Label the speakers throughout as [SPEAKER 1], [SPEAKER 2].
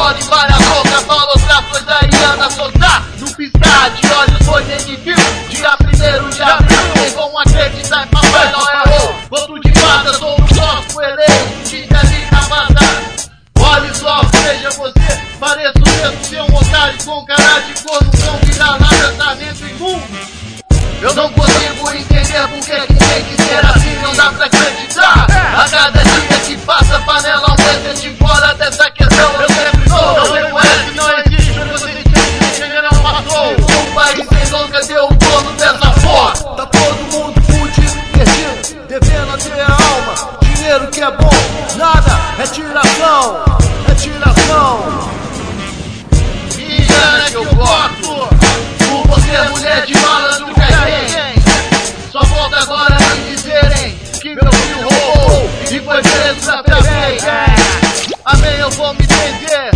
[SPEAKER 1] bola e vai a boca, fala outra coisa e anda soltar. No piscar de olhos foi nem viu. Dia 1º de abril, nem vão acreditar em Papai Noel. Voto de mata, sou no próximo eleito, diga ali na mata. Olhe só, veja você, pareço mesmo ser um otário com cara de corno, não virar nada, tá dentro imundo. Eu não consigo entender por que tem que ser assim, não dá pra acreditar. A cada dia que passa, a panela aumenta de fora dessa questão. Eu sempre sou, não reconhece, não existe, você entende, não passou. Um país sem dono, cadê o dono dessa porra?
[SPEAKER 2] Tá todo mundo fudido, perdido, devendo até a alma. Dinheiro que é bom, nada, é tiração, é tiração.
[SPEAKER 1] Me engana que eu gosto, por você mulher de malandro que tem. Só volta agora a me dizerem que meu filho roubou e foi preso até bem. Amém, eu vou me entender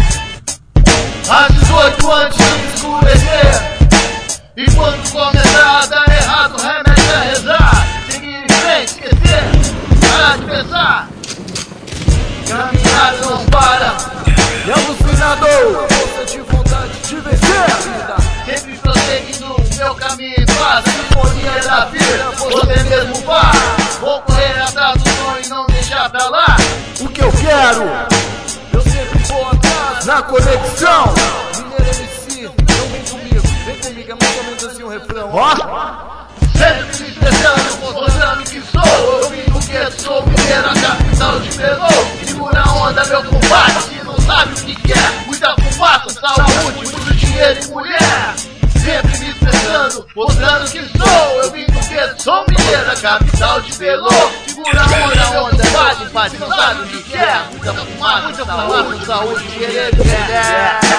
[SPEAKER 1] às 18 antes de escurecer. E quando começar a dar errado, o remédio é rezar. Seguir em frente, esquecer, parar de pensar. Caminhar não para.
[SPEAKER 2] E alucinador, força de vontade de vencer.
[SPEAKER 1] Sempre prosseguindo o meu caminho em paz. Sinfonia da vida, você mesmo faz. Vou correr atrás do sonho e não deixar pra lá
[SPEAKER 2] o que eu quero. Eu sempre vou atrás, na conexão. Mineiro MC, não vem comigo, é mais ou menos assim o refrão. Ó,
[SPEAKER 1] sempre me expressando, mostrando que sou. Eu vim do gueto, sou mineiro, a capital de Pelô. Segura a onda, meu compadre, se não sabe o que quer. Muita fumaça, saúde, muito dinheiro e mulher. Sempre me expressando, mostrando que sou. Eu vim do gueto, sou mineiro, a capital de Pelô. Segura a onda, meu compadre, se não sabe o que quer. Muita fumaça, saúde, dinheiro e mulher.